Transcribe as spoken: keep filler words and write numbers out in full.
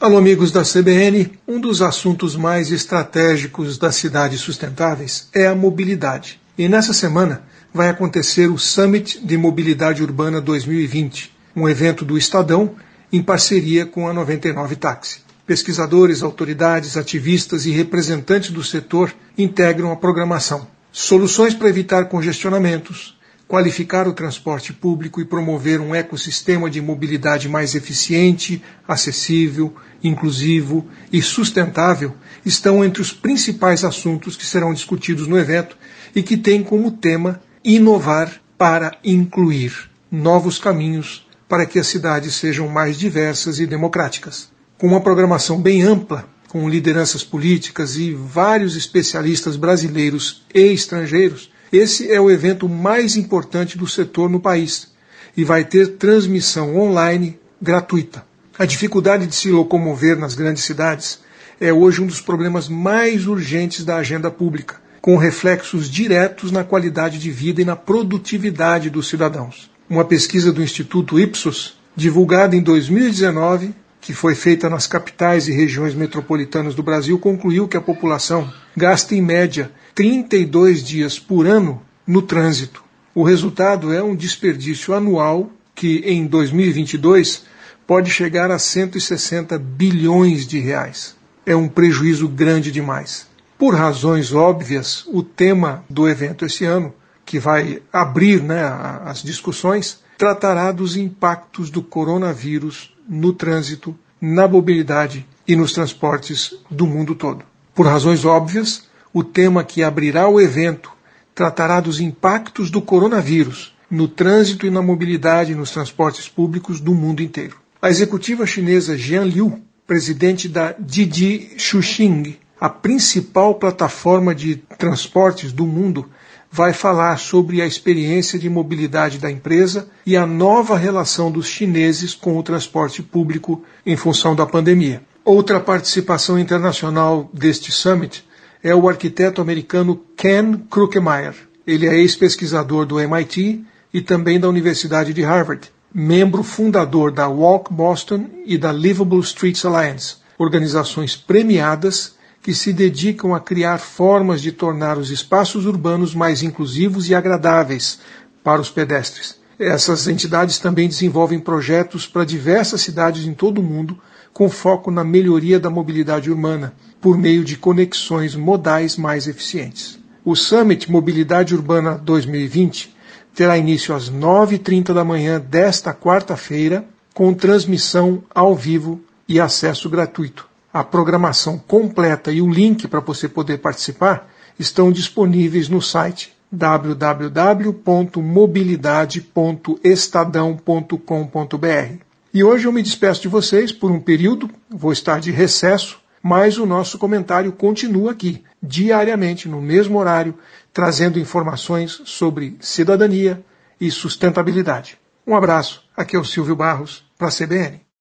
Alô, amigos da C B N. Um dos assuntos mais estratégicos das cidades sustentáveis é a mobilidade. E nessa semana vai acontecer o Summit de Mobilidade Urbana dois mil e vinte, um evento do Estadão em parceria com a noventa e nove Táxi. Pesquisadores, autoridades, ativistas e representantes do setor integram a programação. Soluções para evitar congestionamentos, qualificar o transporte público e promover um ecossistema de mobilidade mais eficiente, acessível, inclusivo e sustentável estão entre os principais assuntos que serão discutidos no evento e que têm como tema inovar para incluir novos caminhos para que as cidades sejam mais diversas e democráticas. Com uma programação bem ampla, com lideranças políticas e vários especialistas brasileiros e estrangeiros, esse é o evento mais importante do setor no país e vai ter transmissão online gratuita. A dificuldade de se locomover nas grandes cidades é hoje um dos problemas mais urgentes da agenda pública, com reflexos diretos na qualidade de vida e na produtividade dos cidadãos. Uma pesquisa do Instituto Ipsos, divulgada em dois mil e dezenove, que foi feita nas capitais e regiões metropolitanas do Brasil, concluiu que a população gasta em média trinta e dois dias por ano no trânsito. O resultado é um desperdício anual que, em dois mil e vinte e dois, pode chegar a cento e sessenta bilhões de reais. É um prejuízo grande demais. Por razões óbvias, o tema do evento esse ano, que vai abrir, né, as discussões, tratará dos impactos do coronavírus no trânsito, na mobilidade e nos transportes do mundo todo. Por razões óbvias, o tema que abrirá o evento tratará dos impactos do coronavírus no trânsito e na mobilidade e nos transportes públicos do mundo inteiro. A executiva chinesa Jian Liu, presidente da Didi Chuxing, a principal plataforma de transportes do mundo, vai falar sobre a experiência de mobilidade da empresa e a nova relação dos chineses com o transporte público em função da pandemia. Outra participação internacional deste summit é o arquiteto americano Ken Krukemeyer. Ele é ex-pesquisador do M I T e também da Universidade de Harvard, membro fundador da Walk Boston e da Livable Streets Alliance, organizações premiadas que se dedicam a criar formas de tornar os espaços urbanos mais inclusivos e agradáveis para os pedestres. Essas entidades também desenvolvem projetos para diversas cidades em todo o mundo, com foco na melhoria da mobilidade urbana, por meio de conexões modais mais eficientes. O Summit Mobilidade Urbana dois mil e vinte terá início às nove e trinta da manhã desta quarta-feira, com transmissão ao vivo e acesso gratuito. A programação completa e o link para você poder participar estão disponíveis no site w w w ponto mobilidade ponto estadão ponto com ponto b r. E hoje eu me despeço de vocês por um período, vou estar de recesso, mas o nosso comentário continua aqui, diariamente, no mesmo horário, trazendo informações sobre cidadania e sustentabilidade. Um abraço, aqui é o Silvio Barros, para a C B N.